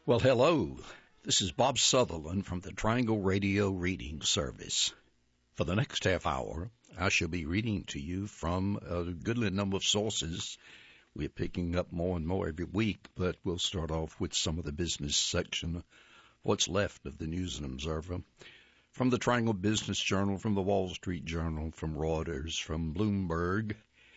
Well, hello. This is Bob Sutherland from the Triangle Radio Reading Service. For the next half hour, I shall be reading to you from a goodly number of sources. We're picking up more and more every week, but we'll start off with some of the business section, what's left of the News and Observer. From the Triangle Business Journal, from the Wall Street Journal, from Reuters, from Bloomberg.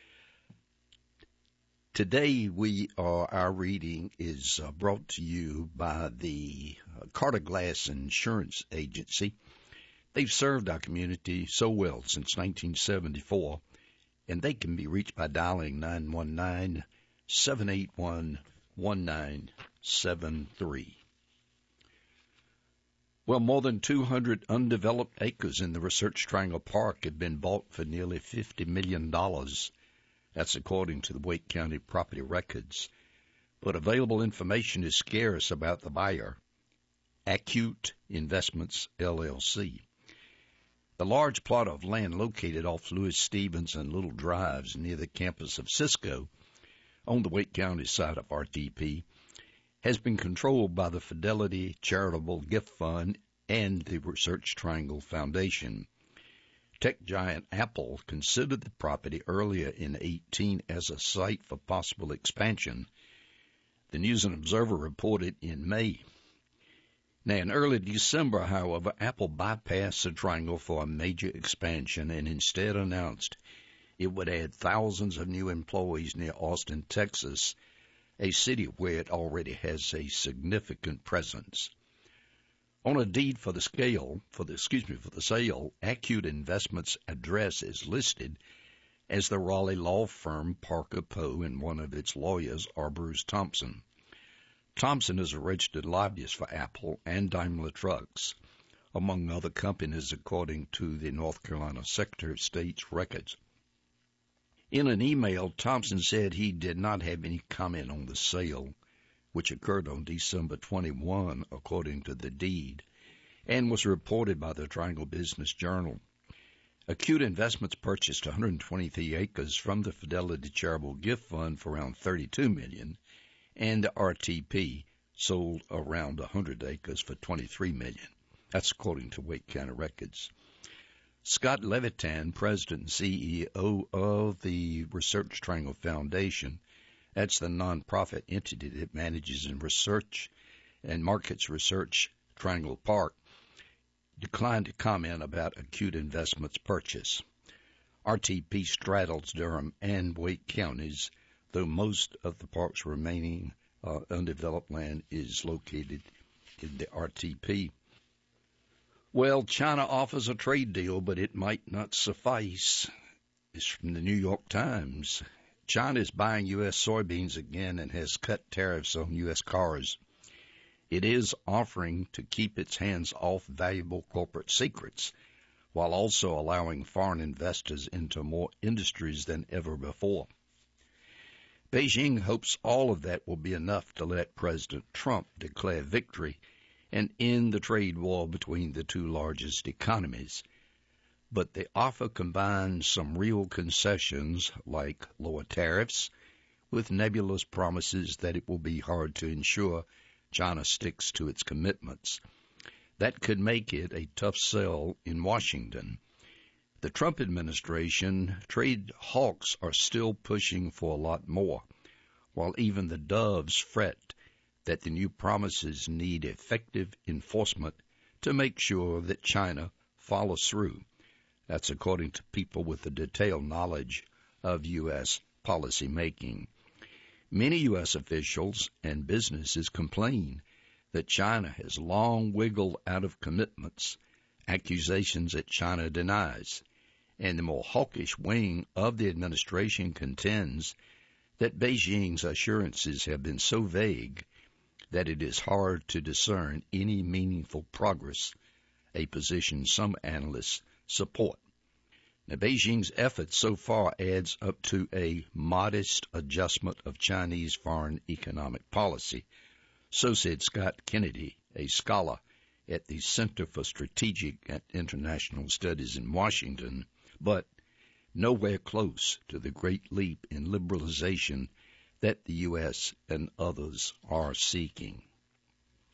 Today our reading is brought to you by the Carter Glass Insurance Agency. They've served our community so well since 1974, and they can be reached by dialing 919-781-1973. Well, more than 200 undeveloped acres in the Research Triangle Park have been bought for nearly $50 million. That's according to the Wake County property records. But available information is scarce about the buyer, Acute Investments, LLC. The large plot of land located off Louis Stevens and Little Drives near the campus of Cisco on the Wake County side of RTP has been controlled by the Fidelity Charitable Gift Fund and the Research Triangle Foundation. Tech giant Apple considered the property earlier in 2018 as a site for possible expansion. The News and Observer reported in May. Now, in early December, however, Apple bypassed the Triangle for a major expansion and instead announced it would add thousands of new employees near Austin, Texas, a city where it already has a significant presence. On a deed for the sale, Acute Investments' address is listed as the Raleigh law firm Parker Poe, and one of its lawyers are Bruce Thompson. Thompson is a registered lobbyist for Apple and Daimler Trucks, among other companies, according to the North Carolina Secretary of State's records. In an email, Thompson said he did not have any comment on the sale, which occurred on December 21, according to the deed, and was reported by the Triangle Business Journal. Acute Investments purchased 123 acres from the Fidelity Charitable Gift Fund for around $32 million, and the RTP sold around 100 acres for $23 million. That's according to Wake County records. Scott Levitan, president and CEO of the Research Triangle Foundation, that's the nonprofit entity that manages and research and markets Research Triangle Park, declined to comment about Acute Investments' purchase. RTP straddles Durham and Wake counties, though most of the park's remaining undeveloped land is located in the RTP. Well, China offers a trade deal, but it might not suffice. It's from the New York Times. China is buying U.S. soybeans again and has cut tariffs on U.S. cars. It is offering to keep its hands off valuable corporate secrets, while also allowing foreign investors into more industries than ever before. Beijing hopes all of that will be enough to let President Trump declare victory and end the trade war between the two largest economies. But the offer combines some real concessions like lower tariffs with nebulous promises that it will be hard to ensure China sticks to its commitments. That could make it a tough sell in Washington. The Trump administration trade hawks are still pushing for a lot more, while even the doves fret that the new promises need effective enforcement to make sure that China follows through. That's according to people with a detailed knowledge of U.S. policy making. Many U.S. officials and businesses complain that China has long wiggled out of commitments, accusations that China denies, and the more hawkish wing of the administration contends that Beijing's assurances have been so vague that it is hard to discern any meaningful progress, a position some analysts support. Now, Beijing's efforts so far adds up to a modest adjustment of Chinese foreign economic policy, so said Scott Kennedy, a scholar at the Center for Strategic and International Studies in Washington, but nowhere close to the great leap in liberalization that the U.S. and others are seeking.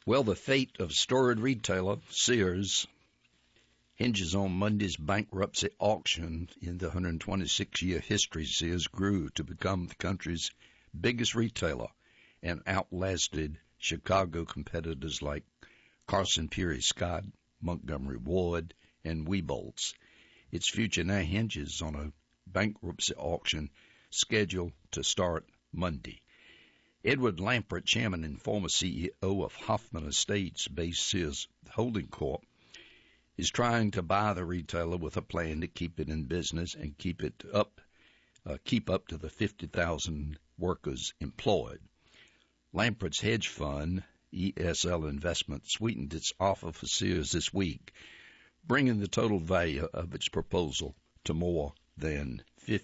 Well, the fate of storied retailer Sears hinges on Monday's bankruptcy auction. In the 126-year history, Sears grew to become the country's biggest retailer and outlasted Chicago competitors like Carson Pirie Scott, Montgomery Ward, and Weebolts. Its future now hinges on a bankruptcy auction scheduled to start Monday. Edward Lampert, chairman and former CEO of Hoffman Estates-based Sears Holding Corp., is trying to buy the retailer with a plan to keep it in business and keep up to the 50,000 workers employed. Lampert's hedge fund, ESL Investment, sweetened its offer for Sears this week, bringing the total value of its proposal to more than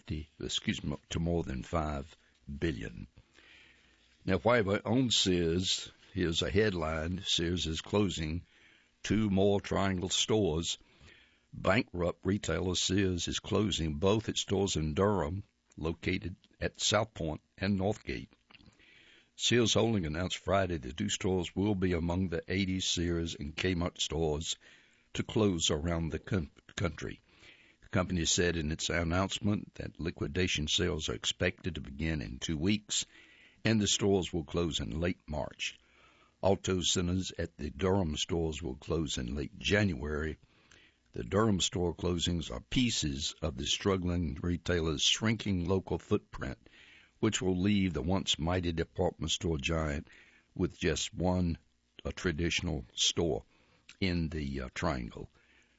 $5 billion. Now, whoever owns Sears, here's a headline: Sears is closing 2 more Triangle stores. Bankrupt retailer Sears is closing both its stores in Durham, located at South Point and Northgate. Sears Holding announced Friday the 2 stores will be among the 80 Sears and Kmart stores to close around the country. The company said in its announcement that liquidation sales are expected to begin in 2 weeks, and the stores will close in late March. Auto centers at the Durham stores will close in late January. The Durham store closings are pieces of the struggling retailer's shrinking local footprint, which will leave the once mighty department store giant with just one traditional store in the Triangle.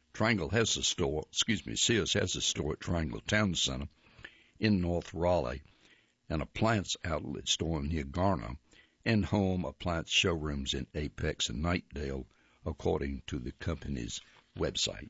Sears has a store at Triangle Town Center in North Raleigh, an appliance outlet store near Garner, and home appliance showrooms in Apex and Knightdale, according to the company's website.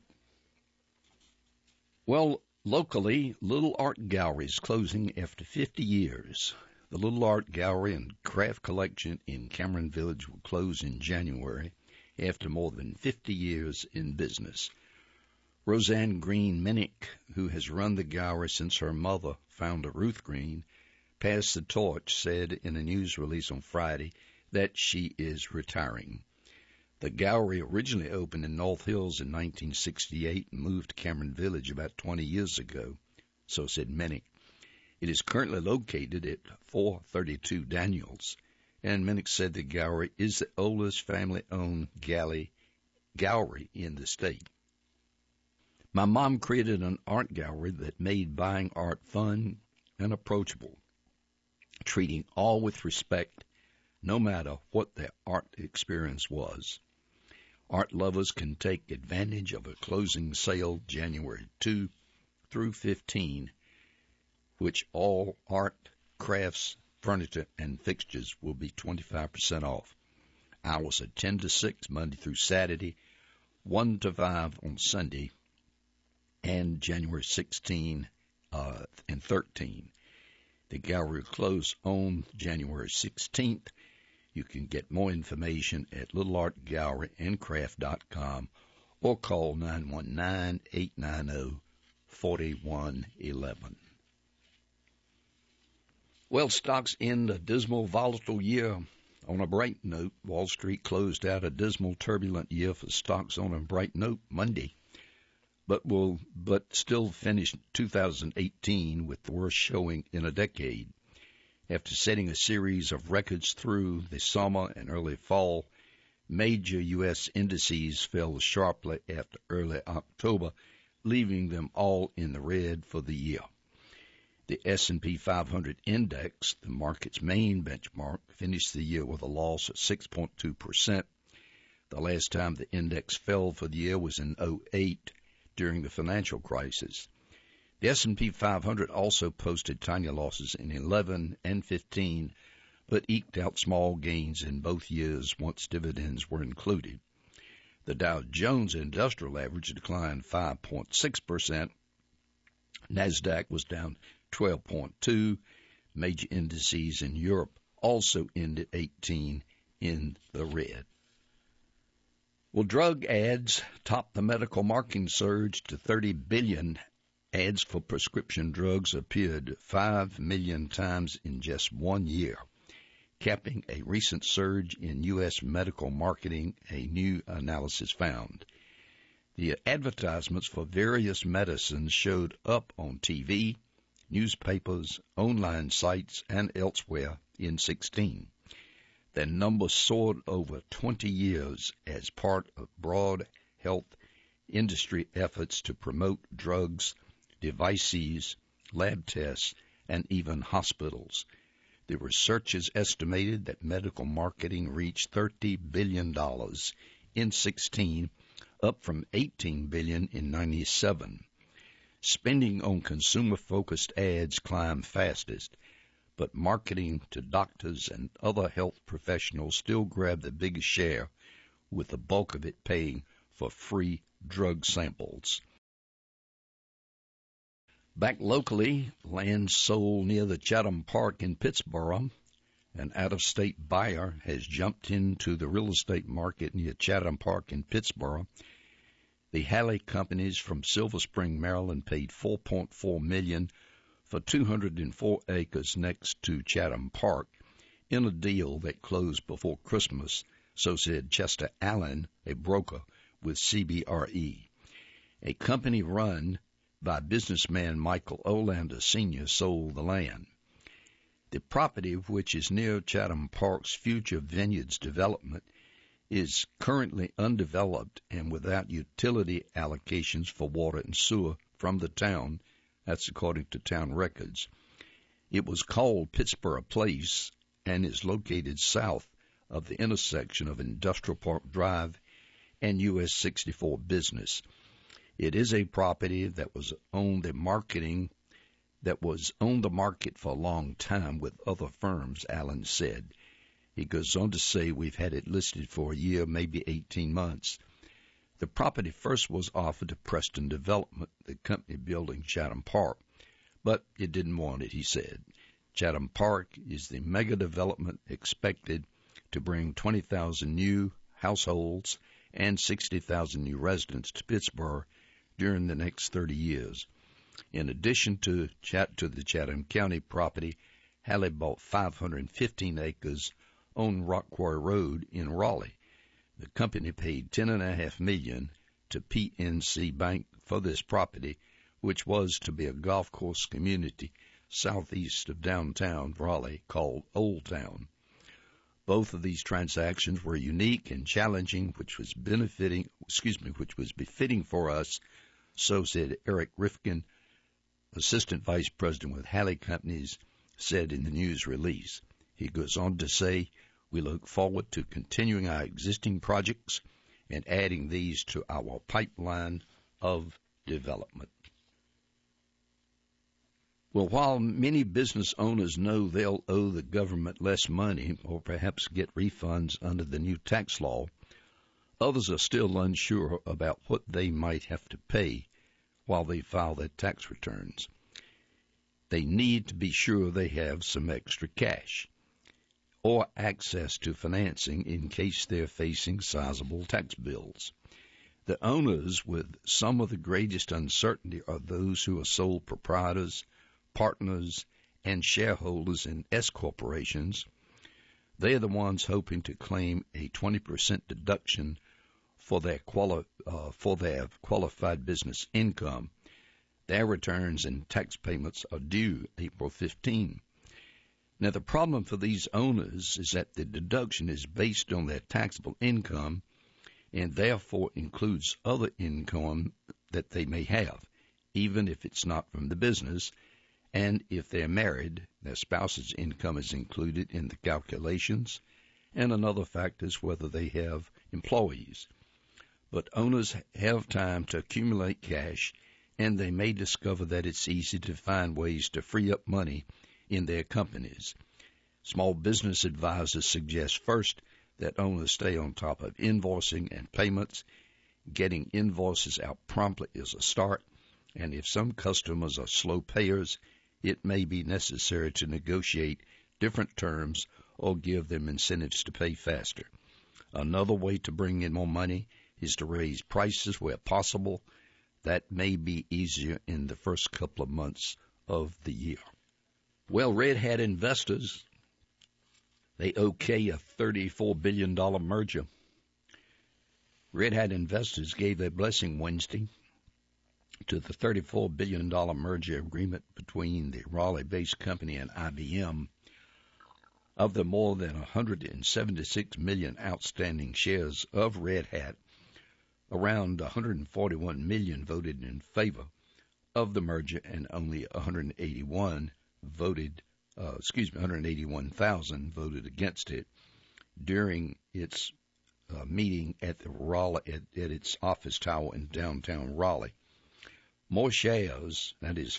Well, locally, Little Art Gallery is closing after 50 years. The Little Art Gallery and Craft Collection in Cameron Village will close in January after more than 50 years in business. Roseanne Green Minnick, who has run the gallery since her mother, founder Ruth Green, passed the torch, said in a news release on Friday that she is retiring. The gallery originally opened in North Hills in 1968 and moved to Cameron Village about 20 years ago, so said Minnick. It is currently located at 432 Daniels, and Minnick said the gallery is the oldest family-owned gallery in the state. My mom created an art gallery that made buying art fun and approachable, treating all with respect, no matter what their art experience was. Art lovers can take advantage of a closing sale January 2 through 15, which all art, crafts, furniture, and fixtures will be 25% off. Hours are 10 to 6 Monday through Saturday, 1 to 5 on Sunday, and January 16 and 13. The gallery will close on January 16th. You can get more information at littleartgalleryandcraft.com or call 919-890-4111. Well, stocks end a dismal, volatile year. On a bright note, Wall Street closed out a dismal, turbulent year for stocks on a bright note Monday, but still finished 2018 with the worst showing in a decade. After setting a series of records through the summer and early fall, major U.S. indices fell sharply after early October, leaving them all in the red for the year. The S&P 500 index, the market's main benchmark, finished the year with a loss of 6.2%. The last time the index fell for the year was in 2008 during the financial crisis. The S&P 500 also posted tiny losses in 11 and 15, but eked out small gains in both years once dividends were included. The Dow Jones Industrial Average declined 5.6%. NASDAQ was down 12.2%. Major indices in Europe also ended 18 in the red. Well, drug ads topped the medical marketing surge to $30 billion. Ads for prescription drugs appeared 5 million times in just 1 year. capping a recent surge in U.S. medical marketing, a new analysis found. The advertisements for various medicines showed up on TV, newspapers, online sites, and elsewhere in 16. Their numbers soared over 20 years as part of broad health industry efforts to promote drugs, devices, lab tests, and even hospitals. The researchers estimated that medical marketing reached $30 billion in 16, up from $18 billion in 97. Spending on consumer-focused ads climbed fastest, but marketing to doctors and other health professionals still grabbed the biggest share, with the bulk of it paying for free drug samples. Back locally, land sold near the Chatham Park in Pittsburgh. An out-of-state buyer has jumped into the real estate market near Chatham Park in Pittsburgh. The Halley companies from Silver Spring, Maryland, paid $4.4 million for 204 acres next to Chatham Park in a deal that closed before Christmas, so said Chester Allen, a broker with CBRE. A company run by businessman Michael Olander Sr. sold the land. The property, which is near Chatham Park's future vineyards development, is currently undeveloped and without utility allocations for water and sewer from the town. That's according to town records. It was called Pittsburgh Place and is located south of the intersection of Industrial Park Drive and US 64 Business. It is a property that was on the market for a long time with other firms, Allen said. He goes on to say we've had it listed for a year, maybe 18 months. The property first was offered to Preston Development, the company building Chatham Park, but it didn't want it, he said. Chatham Park is the mega development expected to bring 20,000 new households and 60,000 new residents to Pittsburgh during the next 30 years. In addition to the Chatham County property, Halley bought 515 acres on Rock Quarry Road in Raleigh. The company paid $10.5 million to PNC Bank for this property, which was to be a golf course community southeast of downtown Raleigh called Old Town. Both of these transactions were unique and challenging, which was befitting for us, so said Eric Rifkin, assistant vice president with Halley Companies, said in the news release. He goes on to say, we look forward to continuing our existing projects and adding these to our pipeline of development. Well, while many business owners know they'll owe the government less money or perhaps get refunds under the new tax law, others are still unsure about what they might have to pay while they file their tax returns. They need to be sure they have some extra cash or access to financing in case they're facing sizable tax bills. The owners with some of the greatest uncertainty are those who are sole proprietors, partners, and shareholders in S corporations. They are the ones hoping to claim a 20% deduction for their qualified business income. Their returns and tax payments are due April 15. Now, the problem for these owners is that the deduction is based on their taxable income and therefore includes other income that they may have, even if it's not from the business. And if they're married, their spouse's income is included in the calculations, and another factor is whether they have employees. But owners have time to accumulate cash, and they may discover that it's easy to find ways to free up money in their companies. Small business advisors suggest first that owners stay on top of invoicing and payments. Getting invoices out promptly is a start, and if some customers are slow payers, it may be necessary to negotiate different terms or give them incentives to pay faster. Another way to bring in more money is to raise prices where possible. That may be easier in the first couple of months of the year. Well, Red Hat investors They okay a $34 billion merger. Red Hat investors gave their blessing Wednesday to the $34 billion merger agreement between the Raleigh-based company and IBM. Of the more than 176 million outstanding shares of Red Hat, around 141 million voted in favor of the merger and only 181,000 voted against it during its meeting at the Raleigh at its office tower in downtown Raleigh. More shares, that is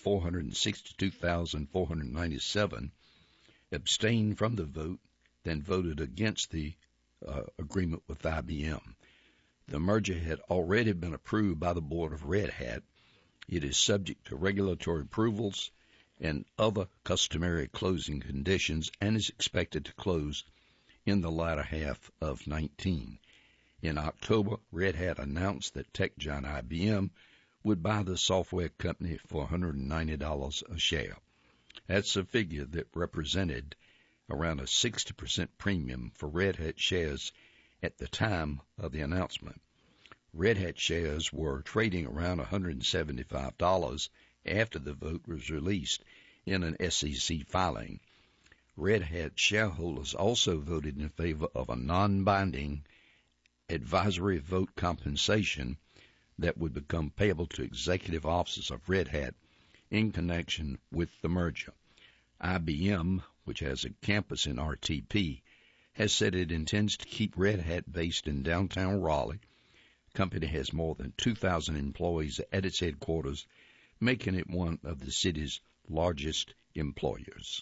462,497, abstained from the vote than voted against the agreement with IBM. The merger had already been approved by the board of Red Hat. It is subject to regulatory approvals and other customary closing conditions and is expected to close in the latter half of 19. In October, Red Hat announced that tech giant IBM would buy the software company for $190 a share. That's a figure that represented around a 60% premium for Red Hat shares at the time of the announcement. Red Hat shares were trading around $175 after the vote was released in an SEC filing. Red Hat shareholders also voted in favor of a non-binding advisory vote compensation that would become payable to executive officers of Red Hat in connection with the merger. IBM, which has a campus in RTP, has said it intends to keep Red Hat based in downtown Raleigh. The company has more than 2,000 employees at its headquarters, making it one of the city's largest employers.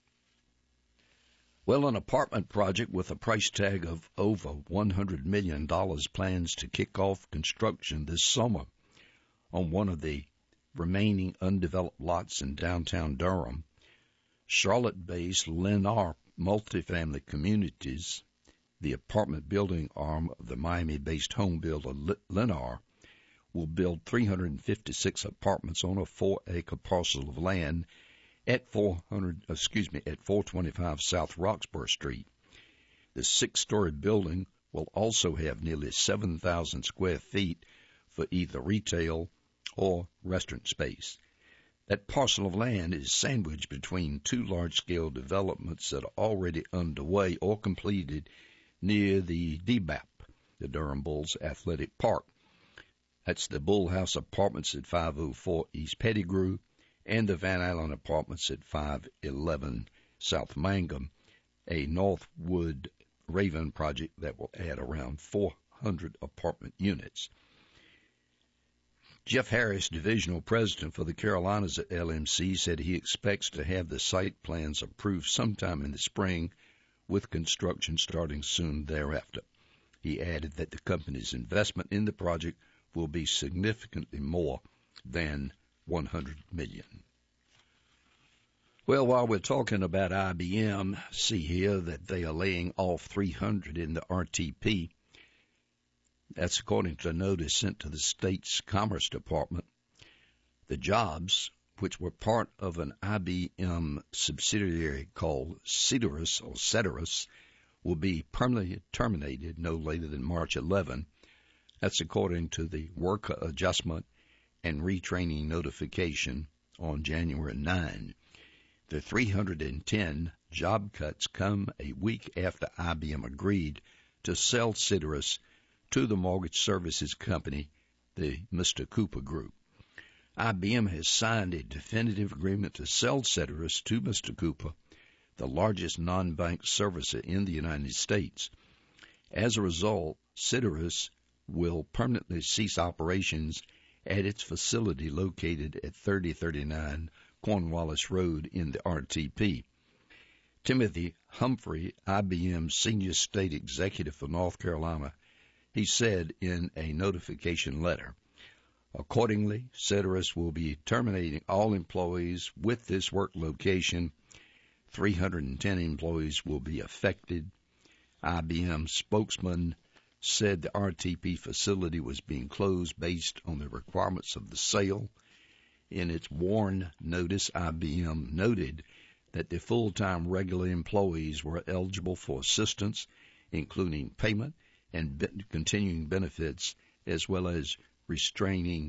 Well, an apartment project with a price tag of over $100 million plans to kick off construction this summer on one of the remaining undeveloped lots in downtown Durham. Charlotte-based Lennar Multifamily Communities, the apartment building arm of the Miami-based home builder Lennar, will build 356 apartments on a 4-acre parcel of land at 425 South Roxborough Street. The 6-story building will also have nearly 7,000 square feet for either retail or restaurant space. That parcel of land is sandwiched between two large-scale developments that are already underway or completed near the DBAP, the Durham Bulls Athletic Park. That's the Bull House Apartments at 504 East Pettigrew and the Van Allen Apartments at 511 South Mangum, a Northwood Raven project that will add around 400 apartment units. Jeff Harris, divisional president for the Carolinas at LMC, said he expects to have the site plans approved sometime in the spring, with construction starting soon thereafter. He added that the company's investment in the project will be significantly more than $100 million. Well, while we're talking about IBM, see here that they are laying off 300 in the RTP. That's according to a notice sent to the state's Commerce Department. The jobs, which were part of an IBM subsidiary called Ceteris, will be permanently terminated no later than March 11. That's according to the Worker Adjustment and Retraining Notification on January 9. The 310 job cuts come a week after IBM agreed to sell Ceteris to the mortgage services company, the Mr. Cooper Group. IBM has signed a definitive agreement to sell Ceteris to Mr. Cooper, the largest non-bank servicer in the United States. As a result, Ceteris will permanently cease operations at its facility located at 3039 Cornwallis Road in the RTP. Timothy Humphrey, IBM's senior state executive for North Carolina, he said in a notification letter, accordingly, Ceteris will be terminating all employees with this work location. 310 employees will be affected. IBM spokesman said the RTP facility was being closed based on the requirements of the sale. In its WARN notice, IBM noted that the full-time regular employees were eligible for assistance, including payment and continuing benefits, as well as retraining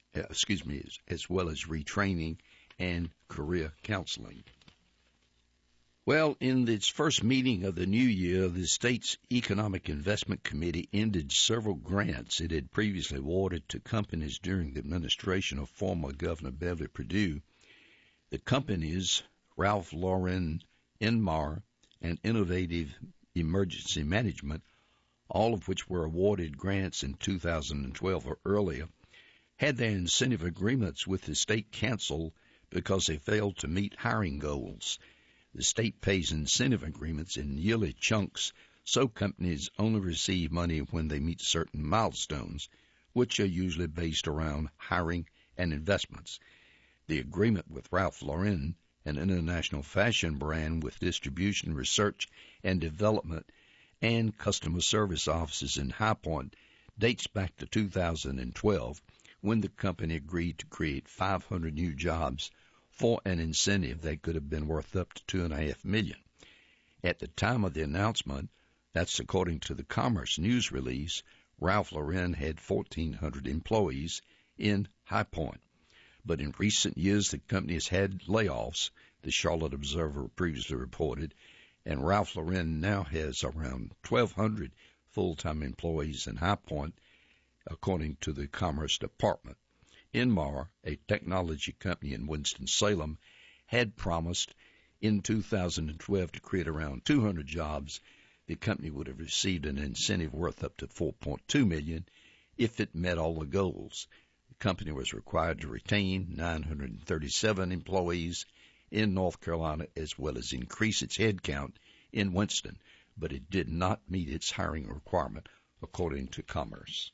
and career counseling. Well, in its first meeting of the new year, the state's Economic Investment Committee ended several grants it had previously awarded to companies during the administration of former Governor Beverly Perdue. The companies, Ralph Lauren, Inmar, and Innovative Emergency Management, all of which were awarded grants in 2012 or earlier, had their incentive agreements with the state canceled because they failed to meet hiring goals. The state pays incentive agreements in yearly chunks, so companies only receive money when they meet certain milestones, which are usually based around hiring and investments. The agreement with Ralph Lauren, an international fashion brand with distribution, research and development, and customer service offices in High Point, dates back to 2012, when the company agreed to create 500 new jobs for an incentive that could have been worth up to $2.5 million. At the time of the announcement, that's according to the Commerce News release, Ralph Lauren had 1,400 employees in High Point. But in recent years, the company has had layoffs, the Charlotte Observer previously reported, and Ralph Lauren now has around 1,200 full-time employees in High Point, according to the Commerce Department. Inmar, a technology company in Winston-Salem, had promised in 2012 to create around 200 jobs. The company would have received an incentive worth up to $4.2 million if it met all the goals. The company was required to retain 937 employees in North Carolina as well as increase its headcount in Winston, but it did not meet its hiring requirement, according to Commerce.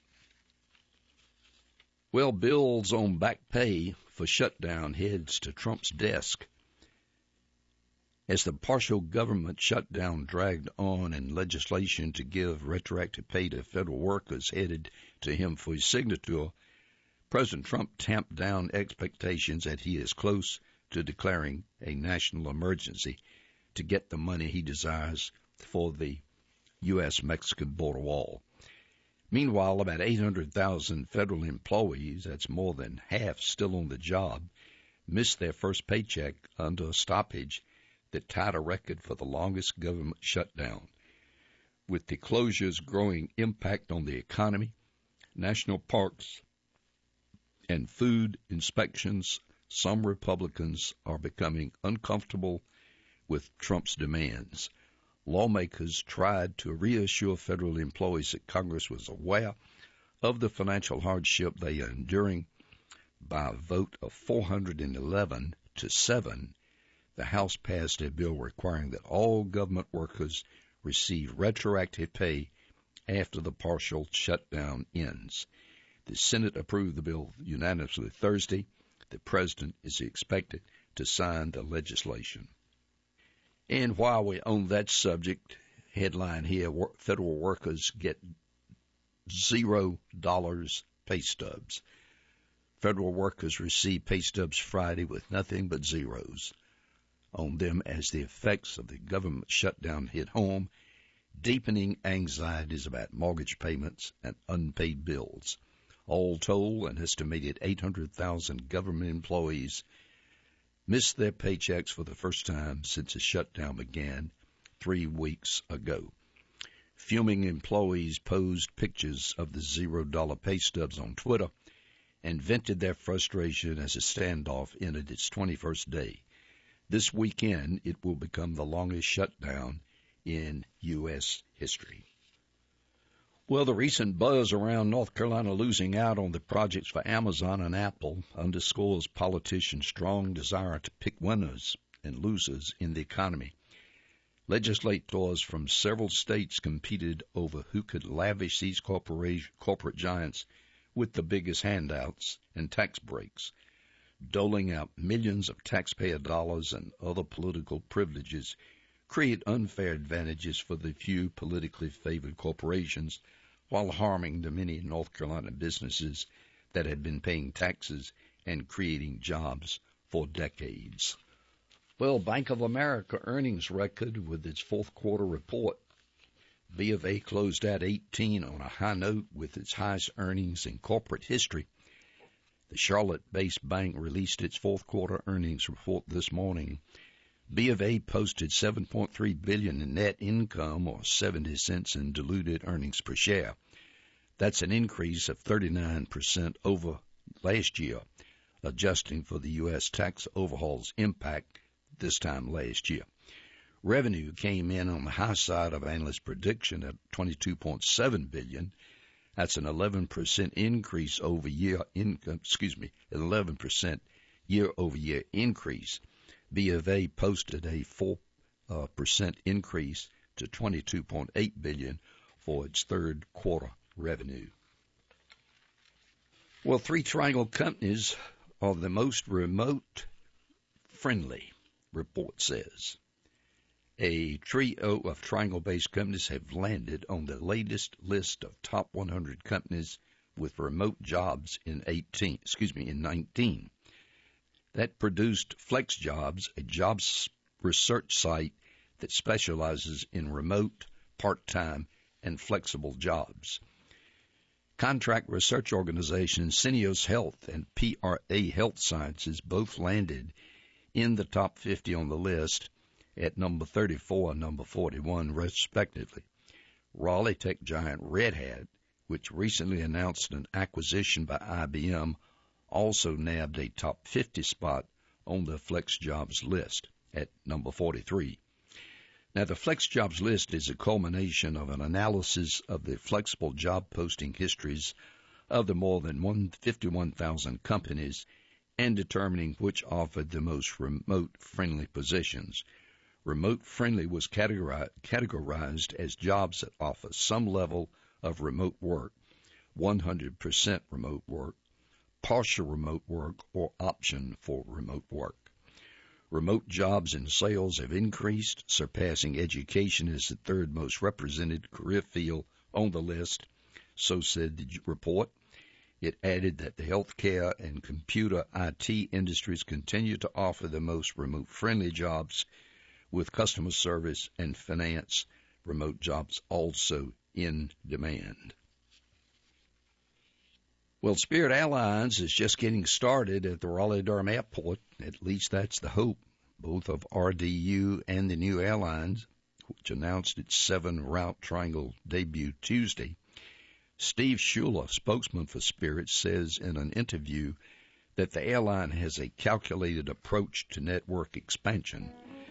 Well, bills on back pay for shutdown heads to Trump's desk. As the partial government shutdown dragged on and legislation to give retroactive pay to federal workers headed to him for his signature, President Trump tamped down expectations that he is close to declaring a national emergency to get the money he desires for the U.S.-Mexican border wall. Meanwhile, about 800,000 federal employees, that's more than half still on the job, missed their first paycheck under a stoppage that tied a record for the longest government shutdown. With the closure's growing impact on the economy, national parks, and food inspections, some Republicans are becoming uncomfortable with Trump's demands. Lawmakers tried to reassure federal employees that Congress was aware of the financial hardship they are enduring. By a vote of 411 to 7, the House passed a bill requiring that all government workers receive retroactive pay after the partial shutdown ends. The Senate approved the bill unanimously Thursday. The president is expected to sign the legislation. And while we're on that subject, headline here, federal workers get $0 pay stubs. Federal workers receive pay stubs Friday with nothing but zeros on them as the effects of the government shutdown hit home, deepening anxieties about mortgage payments and unpaid bills. All told, an estimated 800,000 government employees missed their paychecks for the first time since the shutdown began 3 weeks ago. Fuming employees posed pictures of the $0 pay stubs on Twitter and vented their frustration as the standoff entered its 21st day. This weekend, it will become the longest shutdown in U.S. history. Well, the recent buzz around North Carolina losing out on the projects for Amazon and Apple underscores politicians' strong desire to pick winners and losers in the economy. Legislators from several states competed over who could lavish these corporate giants with the biggest handouts and tax breaks, doling out millions of taxpayer dollars and other political privileges create unfair advantages for the few politically favored corporations while harming the many North Carolina businesses that have been paying taxes and creating jobs for decades. Well, Bank of America earnings record with its fourth quarter report. B of A closed out 18 on a high note with its highest earnings in corporate history. The Charlotte-based bank released its fourth quarter earnings report this morning. B of A posted $7.3 billion in net income, or 70 cents in diluted earnings per share. That's an increase of 39% over last year, adjusting for the U.S. tax overhaul's impact this time last year. Revenue came in on the high side of analyst prediction at $22.7 billion. That's an 11% increase over year income. 11% year-over-year increase. B of A posted a 4% increase to $22.8 billion for its third quarter revenue. Well, Three Triangle companies are the most remote friendly, report says. A trio of Triangle-based companies have landed on the latest list of top 100 companies with remote jobs in 19. That produced FlexJobs, a jobs research site that specializes in remote, part-time, and flexible jobs. Contract research organizations Syneos Health and PRA Health Sciences both landed in the top 50 on the list at number 34 and number 41, respectively. Raleigh tech giant Red Hat, which recently announced an acquisition by IBM, also nabbed a top 50 spot on the FlexJobs list at number 43. Now, the FlexJobs list is a culmination of an analysis of the flexible job posting histories of the more than 51,000 companies and determining which offered the most remote-friendly positions. Remote-friendly was categorized as jobs that offer some level of remote work, 100% remote work, partial remote work, or option for remote work. Remote jobs in sales have increased, surpassing education as the third most represented career field on the list, so said the report. It added that the healthcare and computer IT industries continue to offer the most remote-friendly jobs, with customer service and finance remote jobs also in demand. Well, Spirit Airlines is just getting started at the Raleigh-Durham Airport. At least that's the hope. Both of RDU and the new airlines, which announced its 7-route Triangle debut Tuesday. Steve Schuler, spokesman for Spirit, says in an interview that the airline has a calculated approach to network expansion.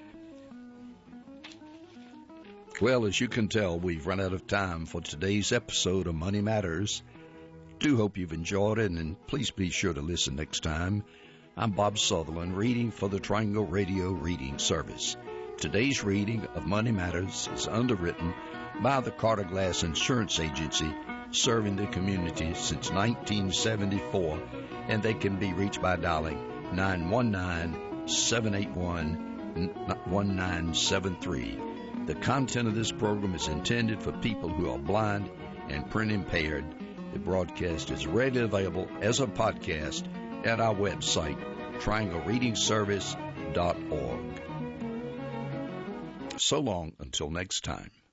Well, as you can tell, we've run out of time for today's episode of Money Matters. Do hope you've enjoyed it, and please be sure to listen next time. I'm Bob Sutherland, reading for the Triangle Radio Reading Service. Today's reading of Money Matters is underwritten by the Carter Glass Insurance Agency, serving the community since 1974, and they can be reached by dialing 919-781-1973. The content of this program is intended for people who are blind and print impaired. The broadcast is readily available as a podcast at our website, trianglereadingservice.org. So long until next time.